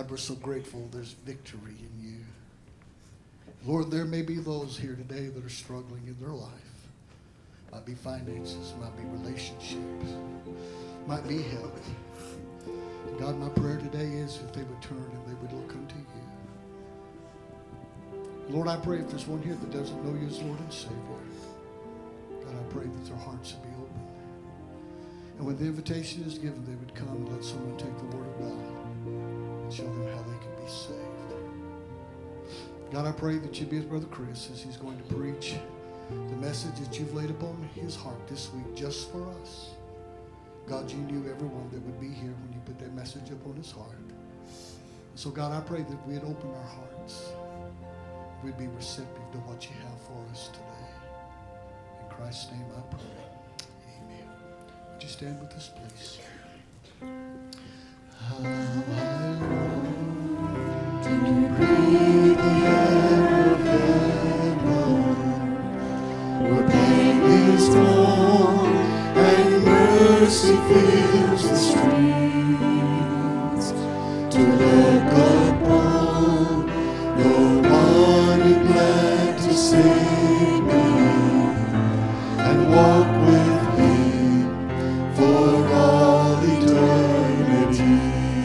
God, we're so grateful there's victory in you. Lord, there may be those here today that are struggling in their life. Might be finances, might be relationships, might be health. God, my prayer today is that they would turn and they would look unto you. Lord, I pray if there's one here that doesn't know you as Lord and Savior, God, I pray that their hearts would be open. And when the invitation is given, they would come and let someone take the word of God and show them how they can be saved. God, I pray that you'd be with Brother Chris as he's going to preach the message that you've laid upon his heart this week just for us. God, you knew everyone that would be here when you put that message upon his heart. So, God, I pray that we'd open our hearts. We'd be receptive to what you have for us today. In Christ's name I pray. Amen. Would you stand with us, please? How I long to breathe the air of heaven, where pain is gone and mercy fills the streets, to look upon the one who bled to save me and walk with him for all eternity.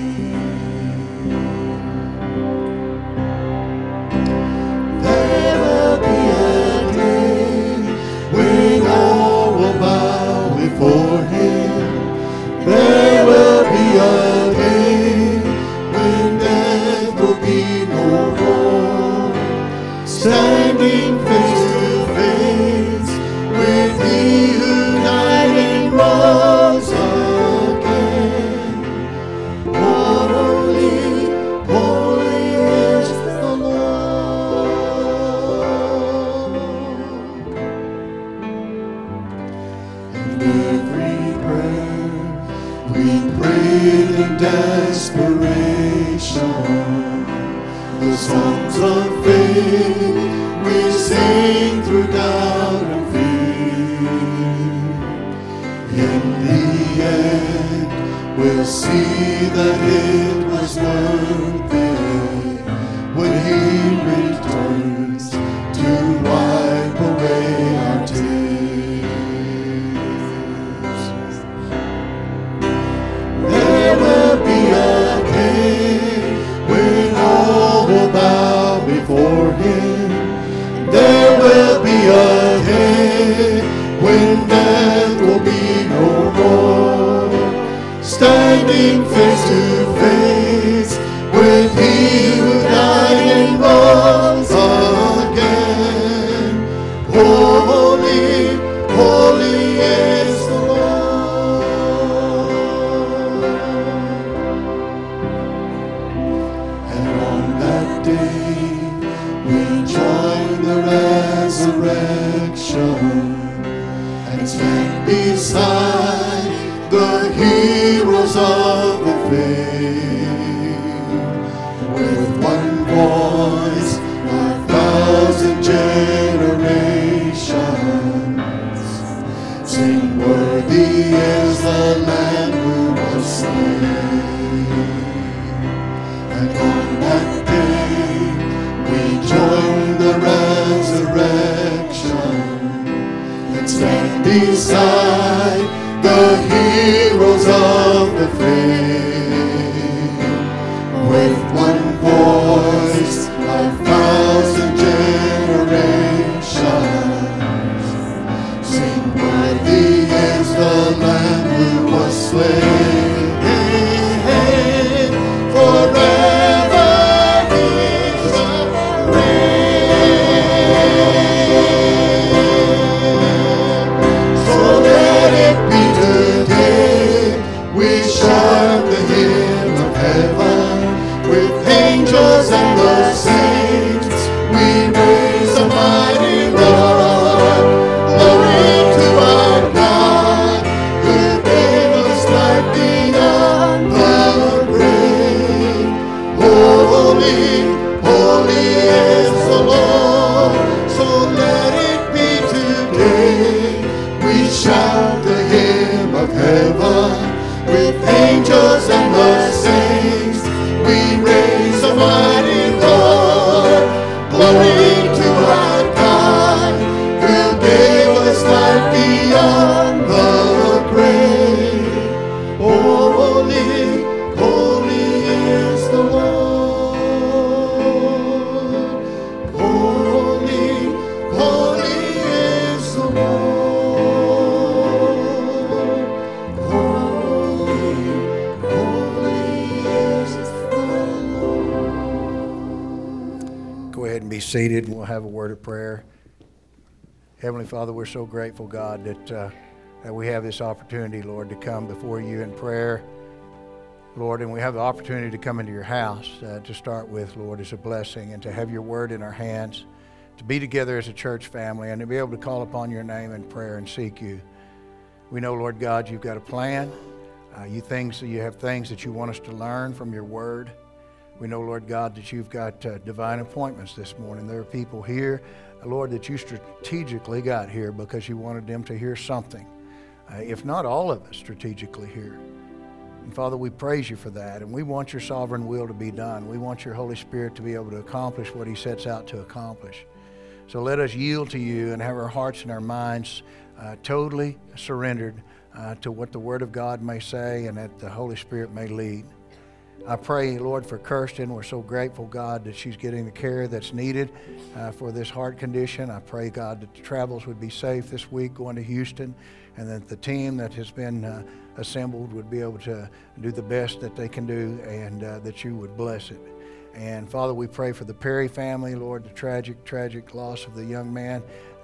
There will be a day when all will bow before him. There will be a day when death will be no more, standing face to face with he who died and rose again. Holy, holy is the Lord. And every prayer we prayed in desperation, the songs of faith we sing through doubt and fear. In the end, we'll see that it was worth it when he returns to wipe away our tears. There will be a day when all will bow before him. There will be a day when death will be no more, standing face to face with he who died and rose again. Holy, holy is the Lord. And on that day we join the resurrection and stand beside the heroes of the faith. With one voice, 1,000 generations sing, worthy is the Lamb who was slain. And on that day we join the resurrection and stand beside the heroes of the faith. With one voice, 1,000 generations sing, worthy is the Lamb who was slain. Forever is the reign. So let it be today. We shout the hymn of heaven with angels and the saints. We raise a mighty Lord, glory to our God, who gave us life beyond the grave. Holy, holy is the Lord. So let it be today. We shout the hymn of heaven with angels and the saints. We raise Go ahead and be seated, and we'll have a word of prayer. Heavenly Father, we're so grateful, God, that we have this opportunity, Lord, to come before you in prayer, Lord, and we have the opportunity to come into your house to start with, Lord, is a blessing, and to have your word in our hands, to be together as a church family, and to be able to call upon your name in prayer and seek you. We know, Lord God, you've got a plan. You have things that you want us to learn from your word. We know, Lord God, that you've got divine appointments this morning. There are people here, Lord, that you strategically got here because you wanted them to hear something, if not all of us strategically here. And Father, we praise you for that, and we want your sovereign will to be done. We want your Holy Spirit to be able to accomplish what he sets out to accomplish. So let us yield to you and have our hearts and our minds totally surrendered to what the Word of God may say and that the Holy Spirit may lead. I pray, Lord, for Kirsten. We're so grateful, God, that she's getting the care that's needed for this heart condition. I pray, God, that the travels would be safe this week going to Houston, and that the team that has been assembled would be able to do the best that they can do, and that you would bless it. And Father, we pray for the Perry family, Lord, the tragic loss of the young man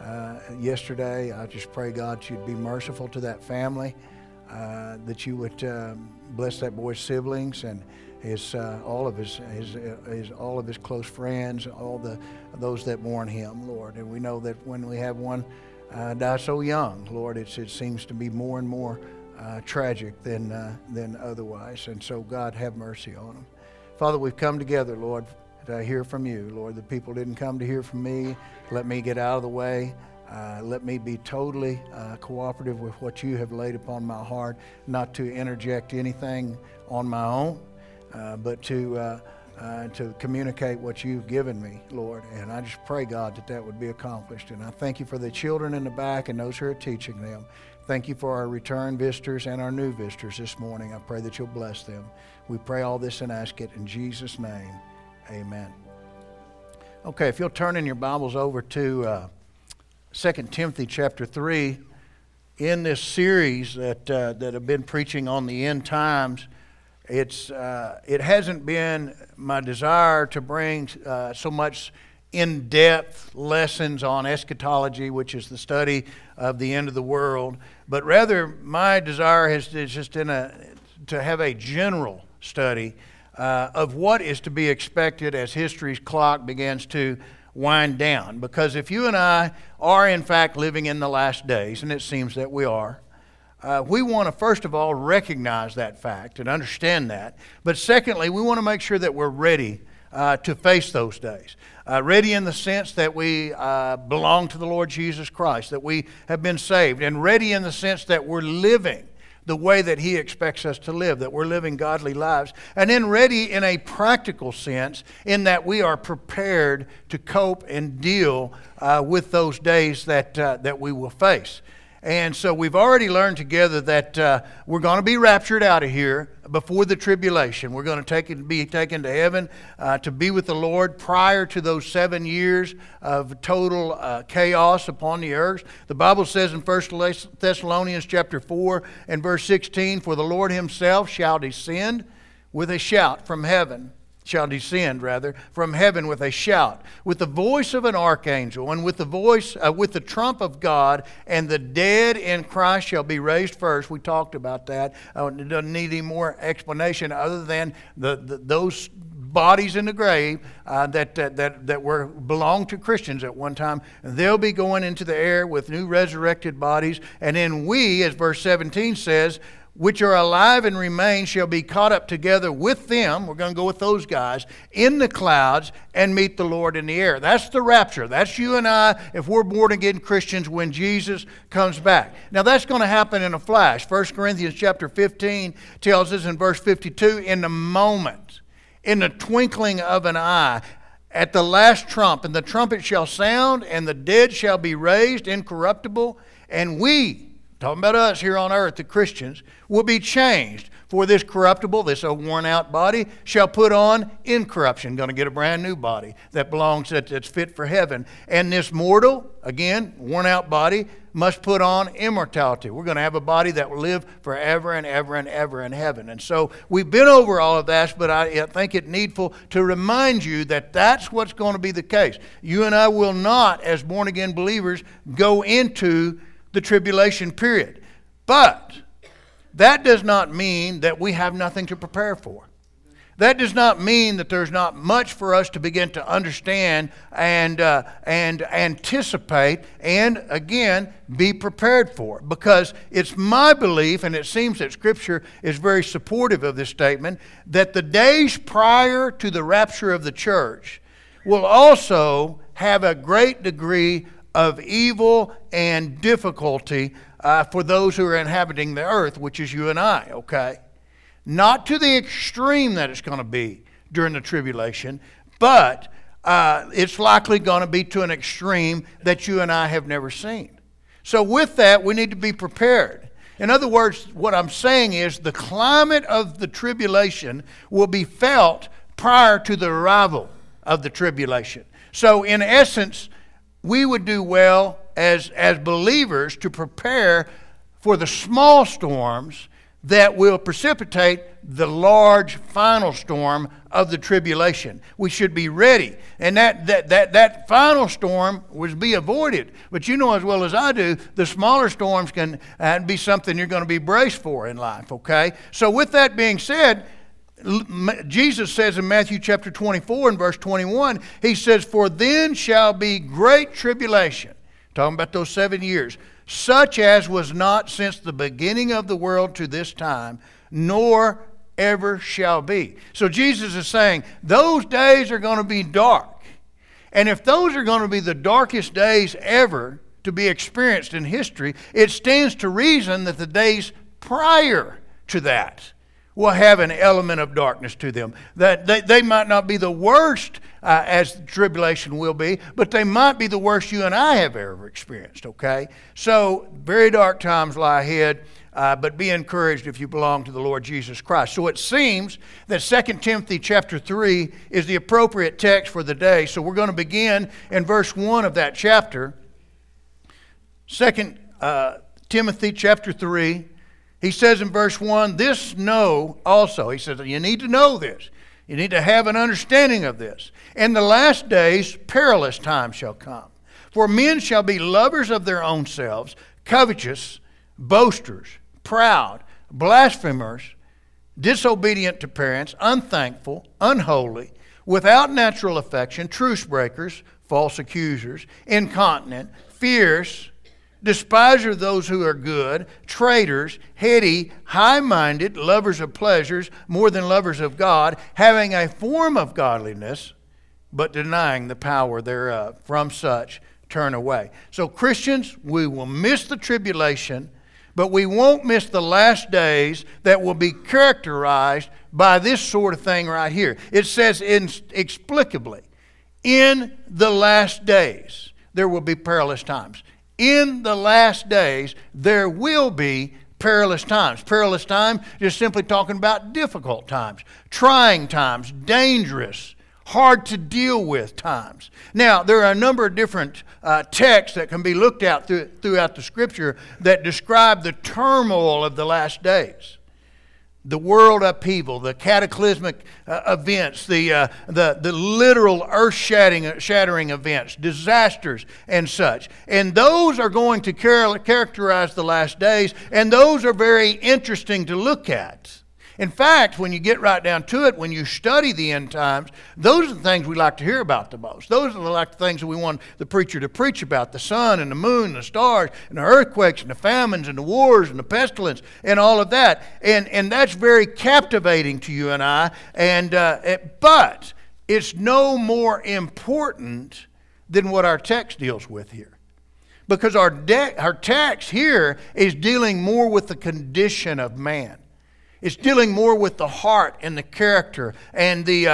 yesterday. I just pray, God, you'd be merciful to that family, that you would bless that boy's siblings and all of his close friends, those that mourn him, Lord. And we know that when we have one die so young, Lord, it seems to be more and more tragic than otherwise. And so, God, have mercy on them. Father, we've come together, Lord, to hear from you. Lord, the people didn't come to hear from me. Let me get out of the way. Let me be totally cooperative with what you have laid upon my heart, not to interject anything on my own, but to communicate what you've given me, Lord. And I just pray, God, that would be accomplished. And I thank you for the children in the back and those who are teaching them. Thank you for our return visitors and our new visitors this morning. I pray that you'll bless them. We pray all this and ask it in Jesus' name. Amen. Okay, if you'll turn in your Bibles over to 2 Timothy chapter 3, in this series that I've been preaching on the end times, it hasn't been my desire to bring so much in-depth lessons on eschatology, which is the study of the end of the world, but rather my desire is just to have a general study of what is to be expected as history's clock begins to wind down. Because if you and I are in fact living in the last days, and it seems that we are, we want to first of all recognize that fact and understand that. But secondly, we want to make sure that we're ready to face those days. Ready in the sense that we belong to the Lord Jesus Christ, that we have been saved, and ready in the sense that we're living the way that he expects us to live, that we're living godly lives, and then ready in a practical sense in that we are prepared to cope and deal with those days that we will face. And so we've already learned together that we're going to be raptured out of here before the tribulation. We're going to be taken to heaven to be with the Lord prior to those 7 years of total chaos upon the earth. The Bible says in 1 Thessalonians chapter 4 and verse 16, "For the Lord himself shall descend with a shout from heaven." From heaven with a shout, with the voice of an archangel, and with the trump of God, and the dead in Christ shall be raised first. We talked about that. It doesn't need any more explanation other than those bodies in the grave that belonged to Christians at one time. They'll be going into the air with new resurrected bodies, and then we, as verse 17 says, which are alive and remain shall be caught up together with them, we're going to go with those guys, in the clouds and meet the Lord in the air. That's the rapture. That's you and I, if we're born again Christians, when Jesus comes back. Now that's going to happen in a flash. 1 Corinthians chapter 15 tells us in verse 52, in the moment, in the twinkling of an eye, at the last trump, and the trumpet shall sound, and the dead shall be raised incorruptible, and we, talking about us here on earth, the Christians, will be changed. For this corruptible, this worn out body, shall put on incorruption. Going to get a brand new body that belongs, that's fit for heaven. And this mortal, again, worn out body, must put on immortality. We're going to have a body that will live forever and ever and ever in heaven. And so we've been over all of that, but I think it needful to remind you that that's what's going to be the case. You and I will not, as born-again believers, go into the tribulation period. But that does not mean that we have nothing to prepare for. That does not mean that there's not much for us to begin to understand and anticipate and, again, be prepared for. Because it's my belief, and it seems that Scripture is very supportive of this statement, that the days prior to the rapture of the church will also have a great degree of evil and difficulty for those who are inhabiting the earth, which is you and I, okay? Not to the extreme that it's going to be during the tribulation, but it's likely going to be to an extreme that you and I have never seen. So with that, we need to be prepared. In other words, what I'm saying is the climate of the tribulation will be felt prior to the arrival of the tribulation. So in essence, we would do well as believers to prepare for the small storms that will precipitate the large final storm of the tribulation. We should be ready. And that final storm was be avoided. But you know as well as I do, the smaller storms can be something you're going to be braced for in life, okay? So with that being said, Jesus says in Matthew chapter 24 and verse 21, he says, "For then shall be great tribulation," talking about those 7 years, "such as was not since the beginning of the world to this time, nor ever shall be." So Jesus is saying those days are going to be dark. And if those are going to be the darkest days ever to be experienced in history, it stands to reason that the days prior to that will have an element of darkness to them. That they might not be the worst as tribulation will be, but they might be the worst you and I have ever experienced, okay? So, very dark times lie ahead, but be encouraged if you belong to the Lord Jesus Christ. So it seems that 2 Timothy chapter 3 is the appropriate text for the day. So we're going to begin in verse 1 of that chapter. 2 Timothy chapter 3. He says in verse 1, "This know also." He says, you need to know this. You need to have an understanding of this. "In the last days, perilous times shall come. For men shall be lovers of their own selves, covetous, boasters, proud, blasphemers, disobedient to parents, unthankful, unholy, without natural affection, truce breakers, false accusers, incontinent, fierce, despisers of those who are good, traitors, heady, high-minded, lovers of pleasures more than lovers of God, having a form of godliness, but denying the power thereof. From such turn away." So Christians, we will miss the tribulation, but we won't miss the last days that will be characterized by this sort of thing right here. It says inexplicably, "In the last days there will be perilous times." In the last days, there will be perilous times. Perilous time, just simply talking about difficult times, trying times, dangerous, hard to deal with times. Now, there are a number of different texts that can be looked at throughout the Scripture that describe the turmoil of the last days. The world upheaval, the cataclysmic events, the literal earth-shattering events, disasters and such. And those are going to characterize the last days, and those are very interesting to look at. In fact, when you get right down to it, when you study the end times, those are the things we like to hear about the most. Those are the things that we want the preacher to preach about: the sun and the moon and the stars and the earthquakes and the famines and the wars and the pestilence and all of that. And that's very captivating to you and I. But it's no more important than what our text deals with here. Because our text here is dealing more with the condition of man. It's dealing more with the heart and the character and the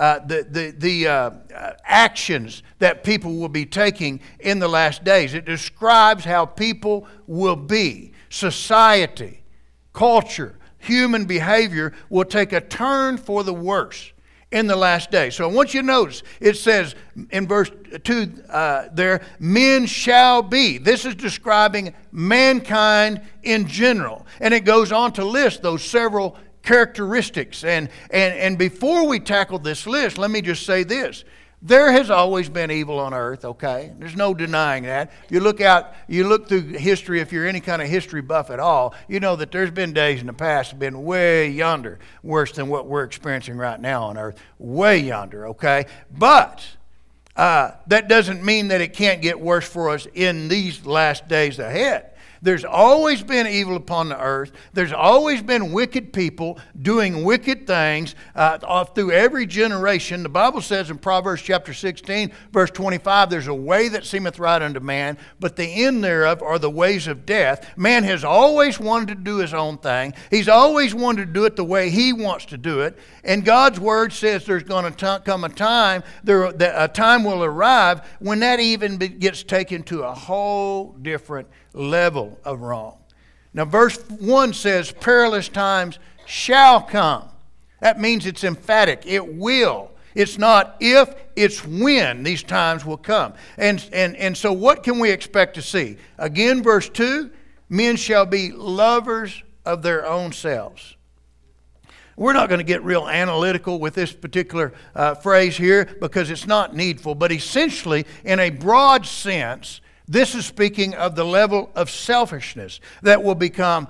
actions that people will be taking in the last days. It describes how people will be. society, culture, human behavior will take a turn for the worse in the last days. So I want you to notice, it says in verse 2 there, men shall be. This is describing mankind in general. And it goes on to list those several characteristics. And before we tackle this list, let me just say this. There has always been evil on earth, okay? There's no denying that. You look through history, if you're any kind of history buff at all, you know that there's been days in the past that have been way yonder worse than what we're experiencing right now on earth. Way yonder, okay? But that doesn't mean that it can't get worse for us in these last days ahead. There's always been evil upon the earth. There's always been wicked people doing wicked things through every generation. The Bible says in Proverbs chapter 16, verse 25, there's a way that seemeth right unto man, but the end thereof are the ways of death. Man has always wanted to do his own thing. He's always wanted to do it the way he wants to do it. And God's word says there's going to come a time, a time will arrive when that even gets taken to a whole different level of wrong. Now verse 1 says perilous times shall come. That means it's emphatic. It will. It's not if, it's when these times will come. And so what can we expect to see? Again, verse 2, men shall be lovers of their own selves. We're not going to get real analytical with this particular phrase here because it's not needful, but essentially in a broad sense, this is speaking of the level of selfishness that will become,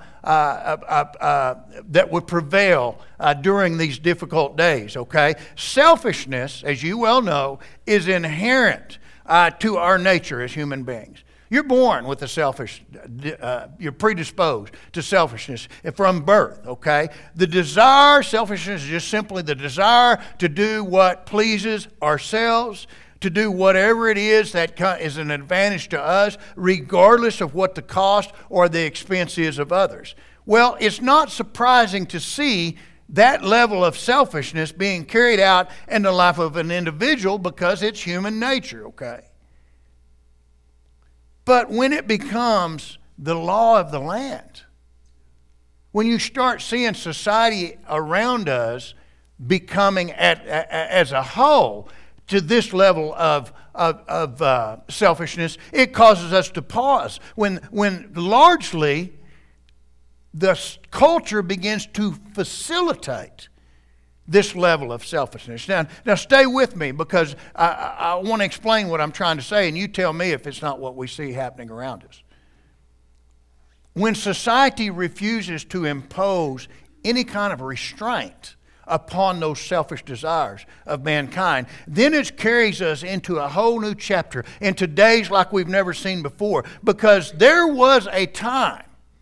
that would prevail during these difficult days, okay? Selfishness, as you well know, is inherent to our nature as human beings. You're born with a you're predisposed to selfishness from birth, okay? Selfishness is just simply the desire to do what pleases ourselves, to do whatever it is that is an advantage to us, regardless of what the cost or the expense is of others. Well, it's not surprising to see that level of selfishness being carried out in the life of an individual because it's human nature, okay? But when it becomes the law of the land, when you start seeing society around us becoming as a whole to this level of selfishness, it causes us to pause. When largely the culture begins to facilitate this level of selfishness. Now stay with me because I want to explain what I'm trying to say, and you tell me if it's not what we see happening around us. When society refuses to impose any kind of restraint upon those selfish desires of mankind, then it carries us into a whole new chapter, into days like we've never seen before, because there was a time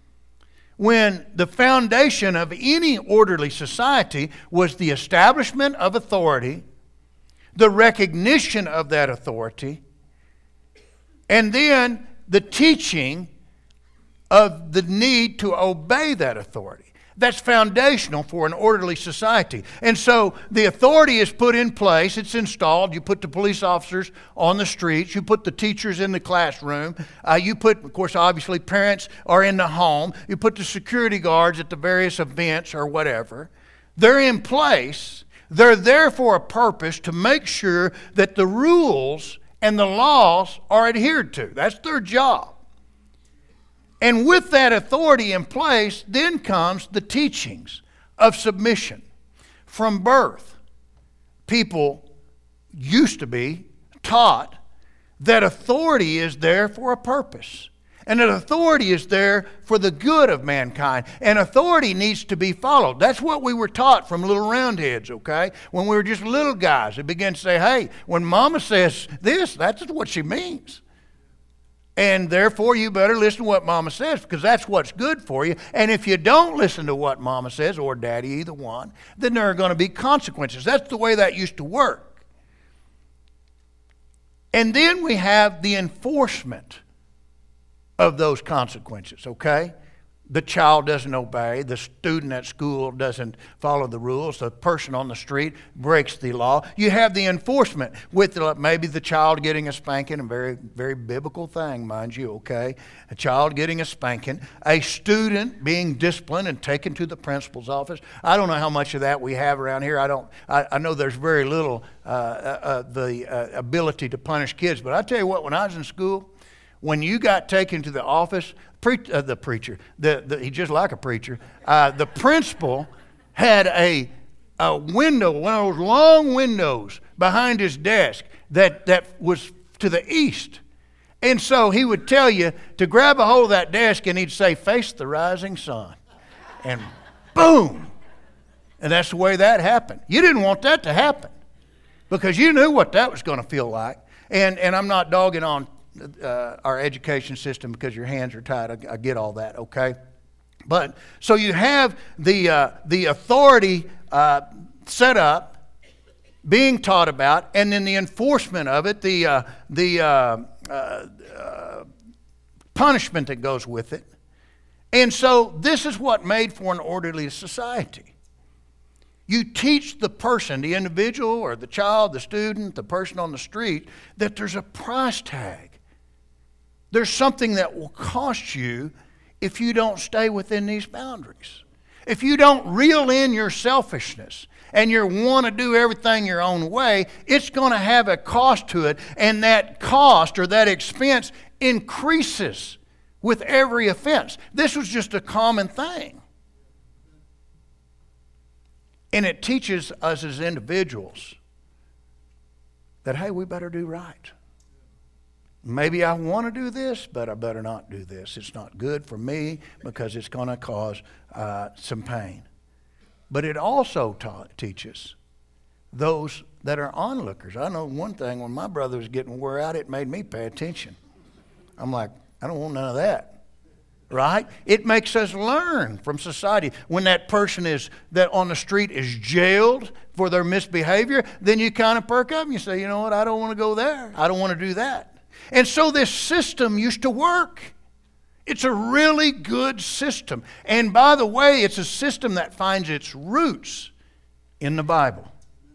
when the foundation of any orderly society was the establishment of authority, the recognition of that authority, and then the teaching of the need to obey that authority. That's foundational for an orderly society. And so the authority is put in place, it's installed. You put the police officers on the streets, you put the teachers in the classroom, you put, of course, obviously parents are in the home, you put the security guards at the various events or whatever. They're in place. They're there for a purpose to make sure that the rules and the laws are adhered to. That's their job. And with that authority in place, then comes the teachings of submission. From birth, people used to be taught that authority is there for a purpose. And that authority is there for the good of mankind. And authority needs to be followed. That's what we were taught from little roundheads, okay? When we were just little guys, they began to say, hey, when Mama says this, that's what she means. And therefore, you better listen to what Mama says because that's what's good for you. And if you don't listen to what Mama says, or Daddy, either one, then there are going to be consequences. That's the way that used to work. And then we have the enforcement of those consequences, okay? the child doesn't obey, the student at school doesn't follow the rules, the person on the street breaks the law. You have the enforcement with maybe the child getting a spanking, a very, very biblical thing, mind you, okay? A child getting a spanking, a student being disciplined and taken to the principal's office. I don't know how much of that we have around here. I know there's very little ability to punish kids, but I tell you what, when I was in school, when you got taken to the office, the preacher, he's just like a preacher, the principal had a window, one of those long windows behind his desk that was to the east. And so he would tell you to grab a hold of that desk and he'd say, face the rising sun. And boom! And that's the way that happened. You didn't want that to happen because you knew what that was going to feel like. And I'm not dogging on our education system because your hands are tied. I get all that, okay? But so you have the authority set up, being taught about, and then the enforcement of it, the punishment that goes with it. And so this is what made for an orderly society. You teach the person, the individual or the child, the student, the person on the street, that there's a price tag. There's something that will cost you if you don't stay within these boundaries. If you don't reel in your selfishness and you want to do everything your own way, it's going to have a cost to it, and that cost or that expense increases with every offense. This was just a common thing. And it teaches us as individuals that, hey, we better do right. Maybe I want to do this, but I better not do this. It's not good for me because it's going to cause some pain. But it also teaches those that are onlookers. I know one thing, when my brother was getting wore out, it made me pay attention. I'm like, I don't want none of that. Right? It makes us learn from society. When that person that on the street is jailed for their misbehavior, then you kind of perk up and you say, you know what, I don't want to go there. I don't want to do that. And so this system used to work. It's a really good system. And by the way, it's a system that finds its roots in the Bible.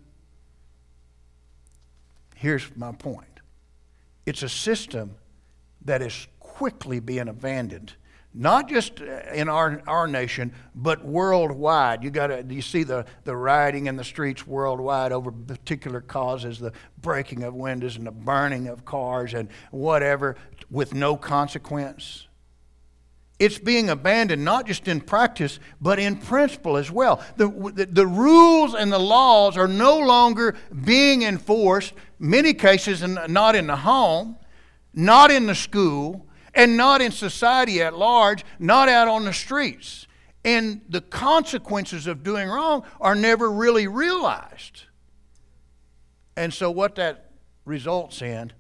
Here's my point. It's a system that is quickly being abandoned. Not just in our nation, but worldwide. You see the rioting in the streets worldwide over particular causes, the breaking of windows and the burning of cars and whatever, with no consequence. It's being abandoned not just in practice, but in principle as well. The rules and the laws are no longer being enforced, many cases not in the home, not in the school, and not in society at large, not out on the streets. And the consequences of doing wrong are never really realized. And so what that results in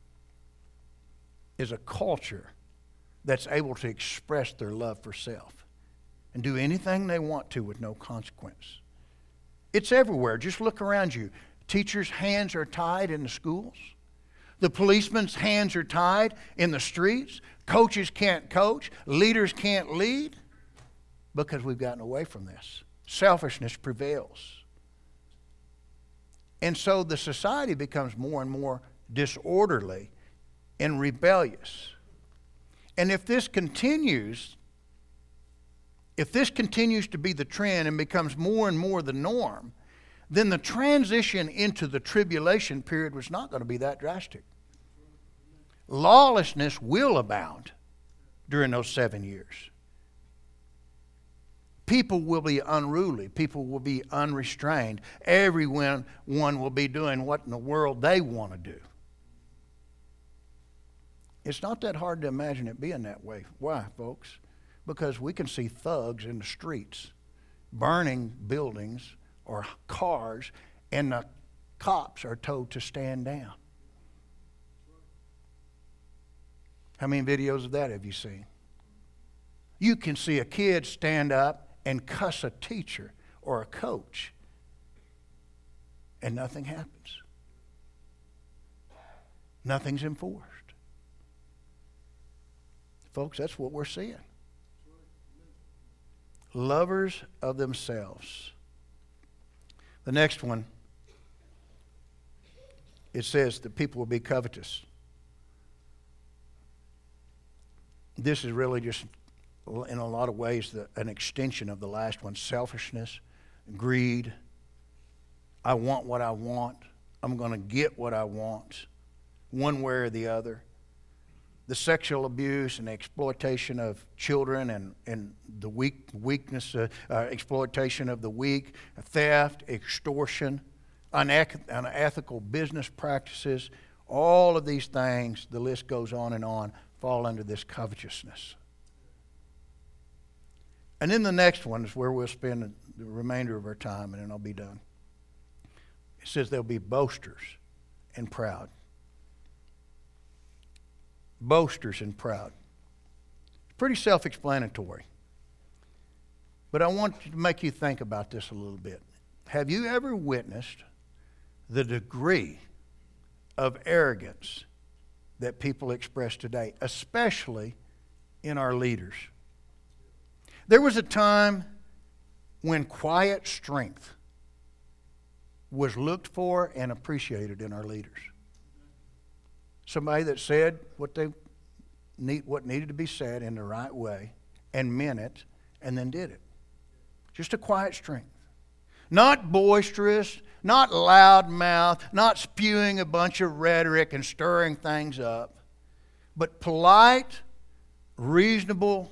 is a culture that's able to express their love for self and do anything they want to with no consequence. It's everywhere. Just look around you. Teachers' hands are tied in the schools. The policemen's hands are tied in the streets. Coaches can't coach. Leaders can't lead because we've gotten away from this. Selfishness prevails. And so the society becomes more and more disorderly and rebellious. And if this continues to be the trend and becomes more and more the norm, then the transition into the tribulation period was not going to be that drastic. Lawlessness will abound during those 7 years. People will be unruly. People will be unrestrained. Everyone will be doing what in the world they want to do. It's not that hard to imagine it being that way. Why, folks? Because we can see thugs in the streets burning buildings or cars, and the cops are told to stand down. How many videos of that have you seen? You can see a kid stand up and cuss a teacher or a coach, and nothing happens. Nothing's enforced. Folks, that's what we're seeing. lovers of themselves. The next one, it says that people will be covetous. This is really just, in a lot of ways, an extension of the last one. Selfishness, greed. I want what I want. I'm going to get what I want, one way or the other. The sexual abuse and the exploitation of children and the weakness, exploitation of the weak, theft, extortion, unethical business practices, all of these things, the list goes on, fall under this covetousness. And then the next one is where we'll spend the remainder of our time, and then I'll be done. It says they'll be boasters and proud. Boasters and proud. Pretty self-explanatory. But I want to make you think about this a little bit. Have you ever witnessed the degree of arrogance that people express today, especially in our leaders? There was a time when quiet strength was looked for and appreciated in our leaders. Somebody that said what needed to be said in the right way and meant it and then did it. Just a quiet strength. Not boisterous, not loudmouth, not spewing a bunch of rhetoric and stirring things up, but polite, reasonable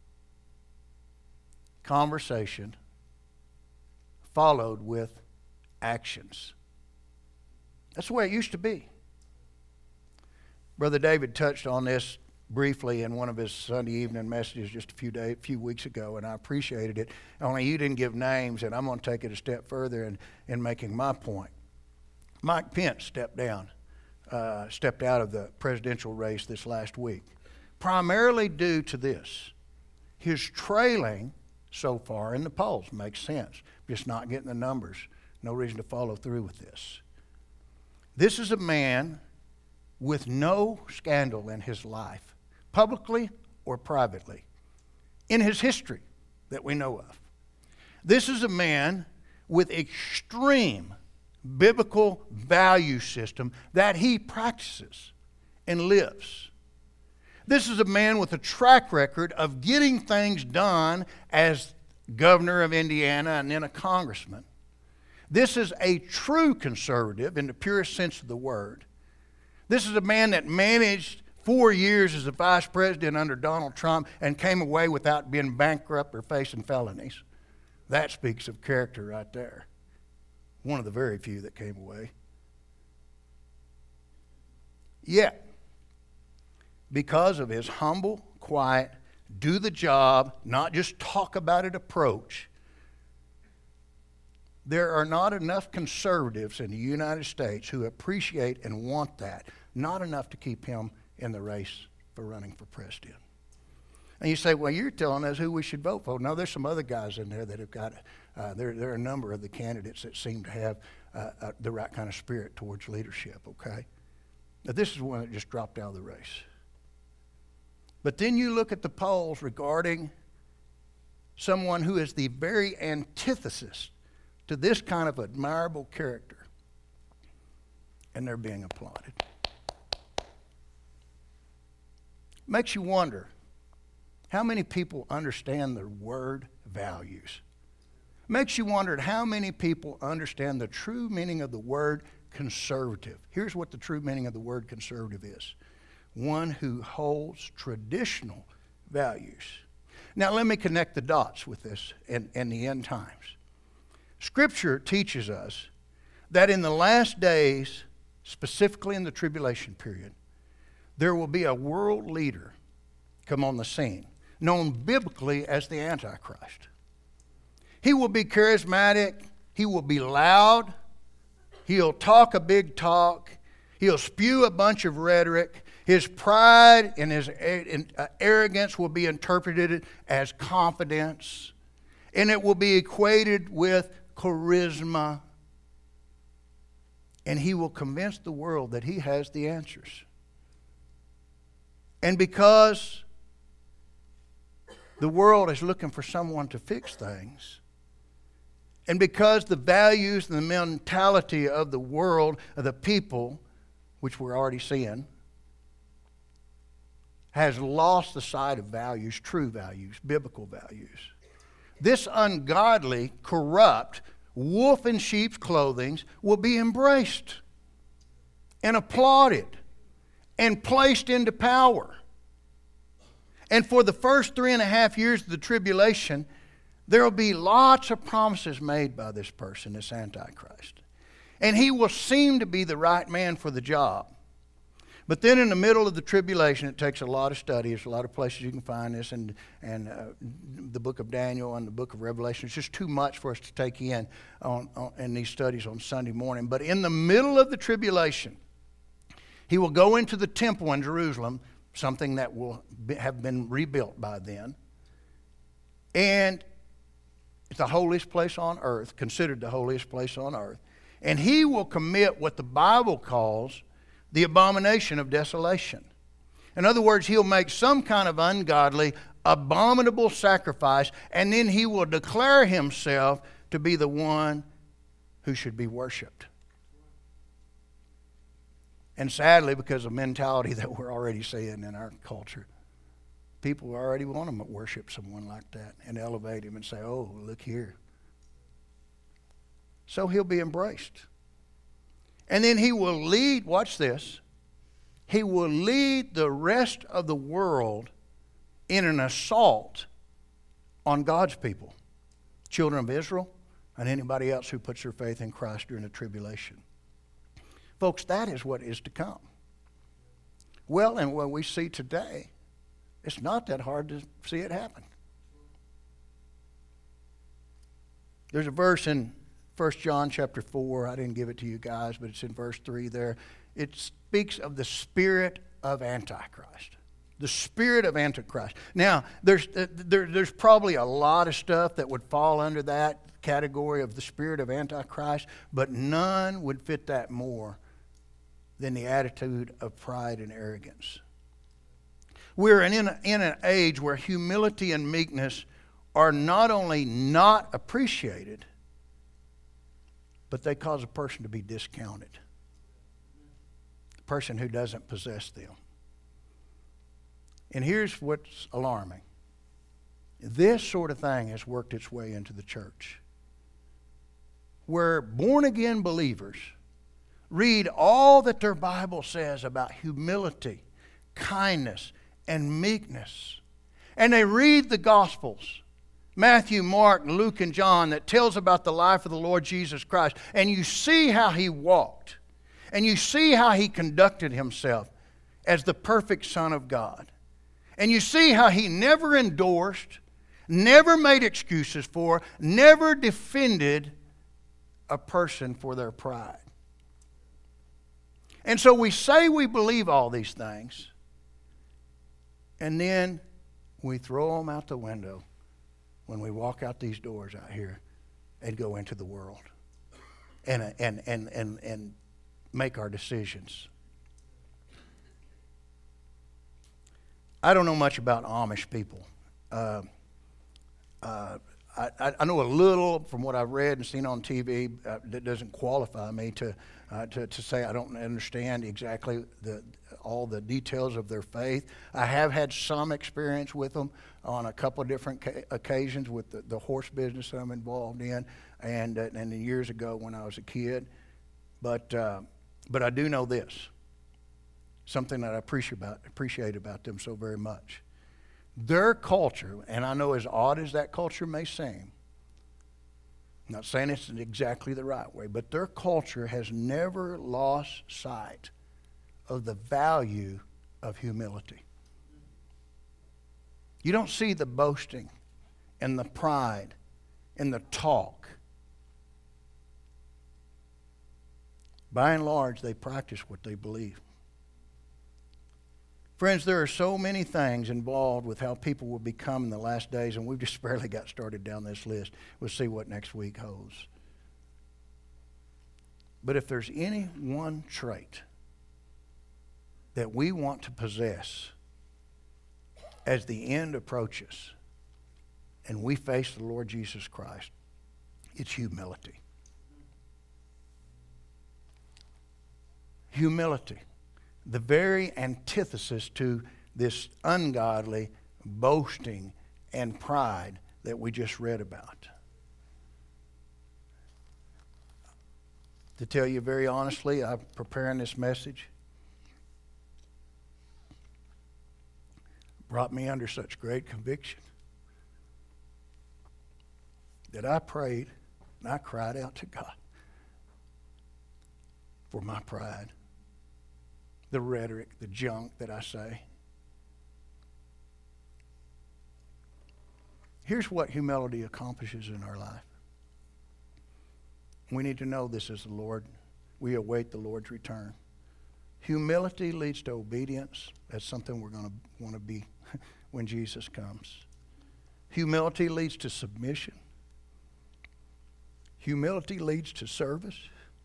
conversation followed with actions. That's the way it used to be. Brother David touched on this briefly in one of his Sunday evening messages just a few weeks ago, and I appreciated it. Only you didn't give names, and I'm going to take it a step further in making my point. Mike Pence stepped out of the presidential race this last week, primarily due to this. His trailing so far in the polls makes sense, just not getting the numbers. No reason to follow through with this. This is a man with no scandal in his life, publicly or privately, in his history that we know of. This is a man with extreme biblical value system that he practices and lives. This is a man with a track record of getting things done as governor of Indiana and then a congressman. This is a true conservative in the purest sense of the word. This is a man that managed 4 years as a vice president under Donald Trump and came away without being bankrupt or facing felonies. That speaks of character right there. One of the very few that came away. Yet, because of his humble, quiet, do the job, not just talk about it approach, there are not enough conservatives in the United States who appreciate and want that. Not enough to keep him in the race for running for president. And you say, well, you're telling us who we should vote for. No, there's some other guys in there that have got, there are a number of the candidates that seem to have the right kind of spirit towards leadership, okay? Now, this is one that just dropped out of the race. But then you look at the polls regarding someone who is the very antithesis to this kind of admirable character, and they're being applauded. Makes you wonder, how many people understand the word values? Makes you wonder how many people understand the true meaning of the word conservative. Here's what the true meaning of the word conservative is. One who holds traditional values. Now let me connect the dots with this in the end times. Scripture teaches us that in the last days, specifically in the tribulation period, there will be a world leader come on the scene, known biblically as the Antichrist. He will be charismatic, he will be loud, he'll talk a big talk, he'll spew a bunch of rhetoric. His pride and his arrogance will be interpreted as confidence, and it will be equated with charisma, and he will convince the world that he has the answers. And because The world is looking for someone to fix things. And because the values and the mentality of the world, of the people, which we're already seeing, has lost the sight of values, true values, biblical values. This ungodly, corrupt, wolf in sheep's clothing will be embraced and applauded and placed into power. And for the first 3.5 years of the tribulation, there will be lots of promises made by this person, this Antichrist. And he will seem to be the right man for the job. But then in the middle of the tribulation, it takes a lot of study. There's a lot of places you can find this, and the book of Daniel and the book of Revelation. It's just too much for us to take in in these studies on Sunday morning. But in the middle of the tribulation, he will go into the temple in Jerusalem, something that will have been rebuilt by then. And it's the holiest place on earth, considered the holiest place on earth. And he will commit what the Bible calls the abomination of desolation. In other words, he'll make some kind of ungodly, abominable sacrifice, and then he will declare himself to be the one who should be worshiped. And sadly, because of mentality that we're already seeing in our culture, people already want to worship someone like that and elevate him and say, oh, look here. So he'll be embraced. And then he will lead, watch this, he will lead the rest of the world in an assault on God's people, children of Israel, and anybody else who puts their faith in Christ during the tribulation. Folks, that is what is to come. Well, and what we see today, it's not that hard to see it happen. There's a verse in 1 John chapter 4. I didn't give it to you guys, but it's in verse 3 there. It speaks of the spirit of Antichrist. The spirit of Antichrist. Now, there's probably a lot of stuff that would fall under that category of the spirit of Antichrist, but none would fit that more than the attitude of pride and arrogance. We're in an age where humility and meekness are not only not appreciated, but they cause a person to be discounted. A person who doesn't possess them. And here's what's alarming. This sort of thing has worked its way into the church, where born-again believers read all that their Bible says about humility, kindness, and meekness. And they read the Gospels, Matthew, Mark, Luke, and John, that tells about the life of the Lord Jesus Christ. And you see how he walked. And you see how he conducted himself as the perfect Son of God. And you see how he never endorsed, never made excuses for, never defended a person for their pride. And so we say we believe all these things, and then we throw them out the window when we walk out these doors out here and go into the world and make our decisions. I don't know much about Amish people. I know a little from what I've read and seen on TV. That doesn't qualify me to say I don't understand exactly all the details of their faith. I have had some experience with them on a couple of different occasions with the horse business that I'm involved in, and years ago when I was a kid. But I do know this, something that I appreciate about them so very much. Their culture, and I know as odd as that culture may seem, I'm not saying it's exactly the right way, but their culture has never lost sight of the value of humility. You don't see the boasting and the pride and the talk. By and large, they practice what they believe. Friends, there are so many things involved with how people will become in the last days, and we've just barely got started down this list. We'll see what next week holds. But if there's any one trait that we want to possess as the end approaches, and we face the Lord Jesus Christ, it's humility. Humility. The very antithesis to this ungodly boasting and pride that we just read about. To tell you very honestly, I'm preparing this message. Brought me under such great conviction that I prayed and I cried out to God for my pride, the rhetoric, the junk that I say. Here's what humility accomplishes in our life. We need to know this is the Lord. We await the Lord's return. Humility leads to obedience. That's something we're going to want to be when Jesus comes. Humility leads to submission. Humility leads to service.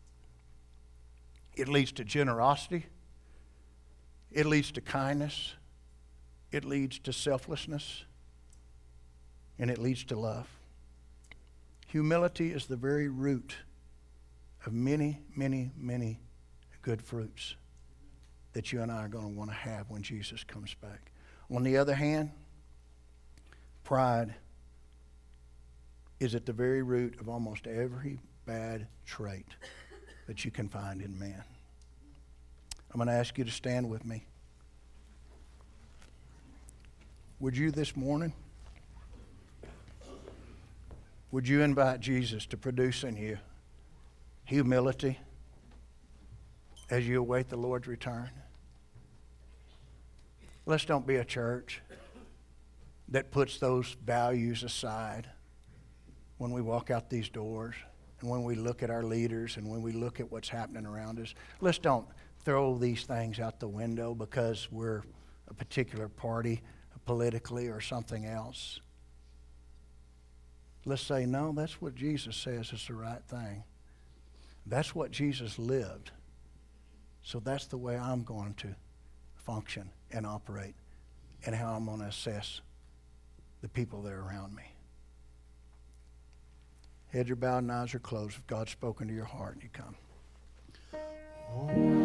It leads to generosity. It leads to kindness. It leads to selflessness. And it leads to love. Humility is the very root of many, many, many good fruits that you and I are going to want to have when Jesus comes back. On the other hand, pride is at the very root of almost every bad trait that you can find in man. I'm going to ask you to stand with me. Would you this morning, would you invite Jesus to produce in you humility as you await the Lord's return? Let's don't be a church that puts those values aside when we walk out these doors and when we look at our leaders and when we look at what's happening around us. Let's don't throw these things out the window because we're a particular party politically or something else. Let's say, no, that's what Jesus says is the right thing. That's what Jesus lived. So that's the way I'm going to function and operate and how I'm going to assess the people that are around me. Heads are bowed and eyes are closed. If God's spoken to your heart, you come.